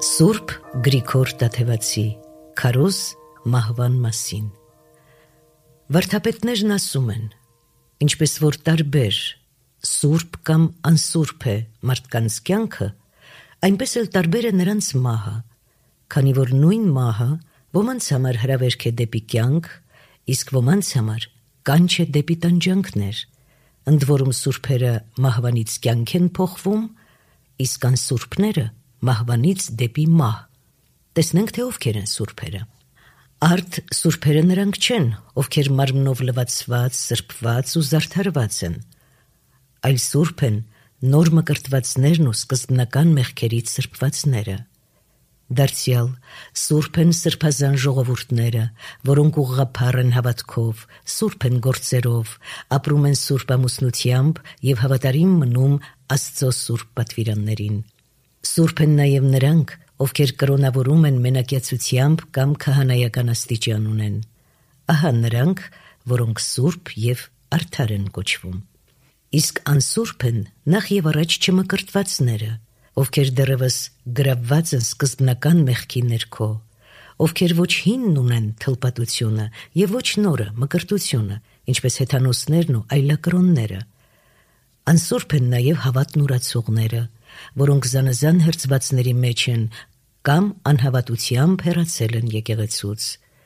Սուրբ Գրիգոր Տաթևացի Քարոզ մահվան մասին Վարդապետներն ասում են, ինչպես որ տարբեր սուրբ կամ անսուրբ է մարդկանց կյանքը, այնպես էլ տարբեր է նրանց մահը, քանի որ նույն մահը ոմանց համար հրավերք է դեպի կյանք, իսկ ոմանց համար կանչ է դեպի տանջանքներ, ընդ որում սուրբերը մահվանից կյանք են փոխվում, իսկ անսուրբները մահվանից դեպի մահ։ Տեսնենք, թե ովքեր են սուրբերը։ Արդ սուրբերը նրանք չեն, ովքեր մարմնով լվացված, սրբված ու զարդարված են, այլ սուրբ են նոր մկրտվածներն ու սկզբնական մեղքերից սրբվածները։ Դարձյալ սուրբ են սրբազան ժողովուրդները, որոնք ուղղափառ են հավատքով, սուրբ են գործերով, ապրում են սուրբ ամուսնությամբ և հավատարիմ մնում Աստծո սուրբ պատվիրաններին։ Սուրբ են նաև նրանք, ովքեր կրոնավորում են մենակյացությամբ կամ քահանայական աստիճան ունեն։ Ահա նրանք, որոնք սուրբ և արդար են կոչվում։ Իսկ անսուրբ են նախ և առաջ չմկրտվածները, ովքեր դեռևս գրավված են սկզբնական մեղքի ներքո, ովքեր ոչ հինն ունեն թլպատությունը և ոչ նորը մկրտությունը, ինչպես հեթանոսներն ու այլակրոնները։ Անսուրբ են նաև հավատն ուրացողները, որոնք զանազան հրձվածների մեջ են կամ անհավատությամբ հեռացել են եկեղեցուց։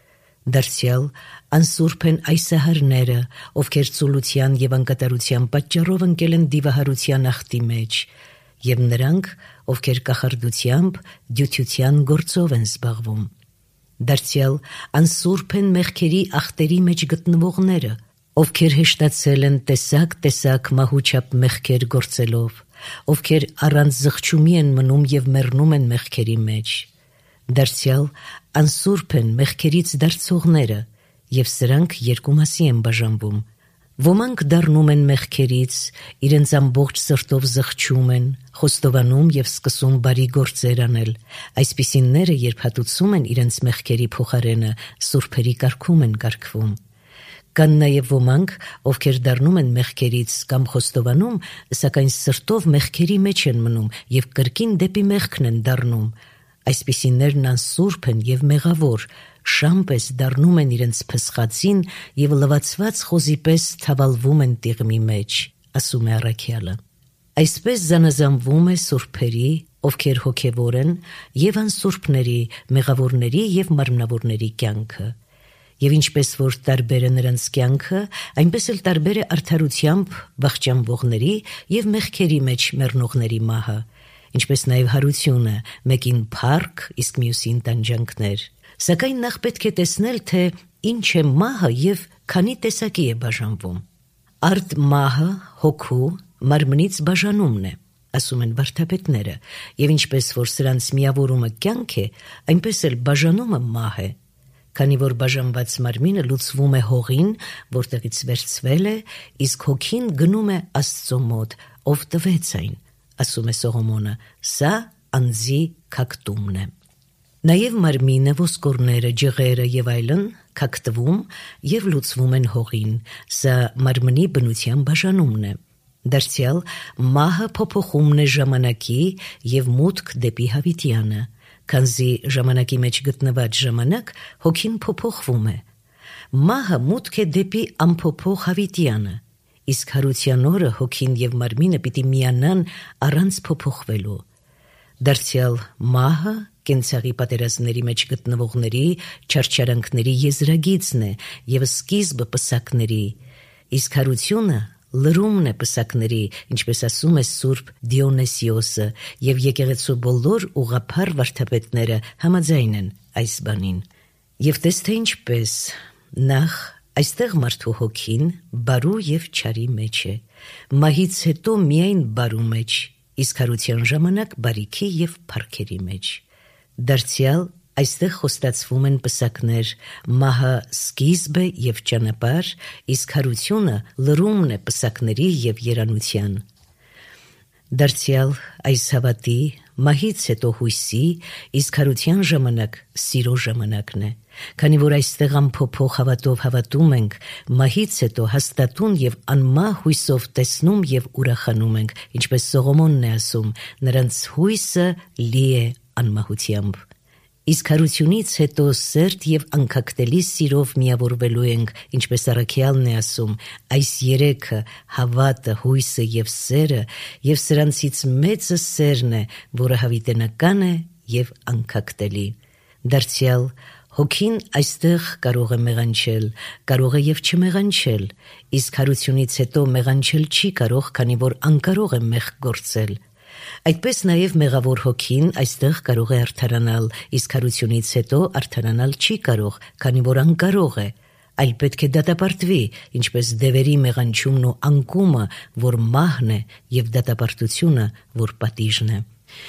Դարձյալ անսուրբ են այսահարները, ովքեր ծուլության և անկատարության պատճառով ընկել են դիվահարության աղտի մեջ, և նրանք, ովքեր կախարդությամբ, դյութության գործով են զբաղվում։ Դարձյալ անսուրբ են մեղքերի աղտերի մեջ գտնվողները, ովքեր հեշտացել են տեսակ մահուչապ մեղքեր գործելով, ովքեր առանց զղջումի են մնում և մեռնում են մեղքերի մեջ։ Դարձյալ անսուրբ են մեղքերից դարձողները, և սրանք երկու մասի են բաժանվում։ Ոմանք դառնում են մեղքերից, իրենց ամբողջ սրտով զղջում են, խոստովանում և սկսում բարի գործեր անել։ Այսպիսինները, երբ հատուցում են իրենց մեղքերի փոխարենը, սուրբերի կարգում են կարգվում։ Կան նաև ոմանք, ովքեր դառնում են մեղքերից կամ խոստովանում, սակայն սրտով մեղքերի մեջ են մնում և կրկին դեպի մեղքն են դառնում։ Այսպիսիներն անսուրբ են և մեղավոր, շան պես դառնում են իրենց փսխածին և լվացված խոզի պես թավալվում են տիղմի մեջ, ասում է առաքյալը։ Այսպես զանազանվում է սուրբերի, ովքեր հոգևոր են, և անսուրբների, մեղավորների և մարմնավորների կյանքը։ Եվ ինչպես որ տարբեր է նրանց կյանքը, այնպես էլ տարբեր է արդարությամբ վախճանվողների և մեղքերի մեջ մեռնողների մահը, ինչպես նաև հարությունը, մեկին փառք, իսկ մյուսին տանջանքներ։ Սակայն նախ պետք է տեսնել, թե ինչ է մահը և քանի տեսակի է բաժանվում։ Արդ մահը հոգու, մարմնից բաժանումն է, ասում են վարդապետները, և ինչպես որ սրանց միավորումը կյանք է, այնպես էլ բաժանումը մահ է, քանի որ բաժանված մարմինը լուծվում է հողին, որտեղից վերցվել է, իսկ հոգին գնում է Աստծո մոտ, ով տվեց այն, ասում է Սողոմոնը, սա անձի քակտումն է։ Նաև մարմինը, ոսկորները, ջղերը և այլն քակտվում և լուծվում են հողին, սա մարմնի բնության բաժանումն է։ Դարձյալ մահը փոփոխումն է ժամանակի և մուտք դեպի հավիտյանը, քանզի ժամանակի մեջ գտնված ժամանակ հոգին փոփոխվում է։ Մահը մուտք է դեպի անփոփոխ հավիտյանը, իսկ հարության օրը հոգին և մարմինը պիտի միանան առանց փոփոխվելու։ Դարձյալ մահը կենցաղի պատերազմների մեջ գտնվողների չարչարանքների եզրագիծն է և սկիզբը պսակների, իսկ հարությունը լրումն է պսակների, ինչպես ասում է Սուրբ Դիոնեսիոսը, և եկեղեցու բոլոր ուղղափառ վարդապետները համաձայն են այս բանին։ Եվ տես թե ինչպես, նախ այստեղ մարդու հոգին բարու և չարի մեջ է, մահից հետո միայն բարու մեջ, իսկ հարության ժամանակ բարիքի և փառքերի մեջ։ Դարձյալ այստեղ խոստացվում են պսակներ, մահը սկիզբ է և ճանապարհ, իսկ հարությունը լրումն է պսակների և երանության։ Դարձյալ այս հավատի, մահից հետո հույսի, իսկ հարության ժամանակ սիրո ժամանակն է, քանի որ այստեղ անփոփոխ հավատով հավատում ենք, մահից հետո հաստատուն և անմահ հույսով տեսնում և ուրախանում ենք, ինչպես Սողոմոնն է ասում, նրանց հույսը լի է անմահությամբ։ Իսկ հարությունից հետո սերտ և անկակտելի սիրով միավորվելու ենք, ինչպես առաքյալն է ասում, այս երեքը՝ հավատը, հույսը և սերը, և սրանցից մեծը սերն է, որը հավիտենական է և անկակտելի։ Դարձյալ հոգին այստեղ կարող է մեղանչել, կարող է և չմեղանչել, իսկ հարությունից հետո մեղանչել չի կարող, քանի որ անկարող է մեղք գործել։ Այդպես նաև մեղավոր հոգին այստեղ կարող է արդարանալ, իսկ հարությունից հետո արդարանալ չի կարող, քանի որ անկարող է, այլ պետք է դատապարտվի, ինչպես դևերի մեղանչումն ու անկումը, որ մահն է, և դատապարտությունը, որ պատիժն է։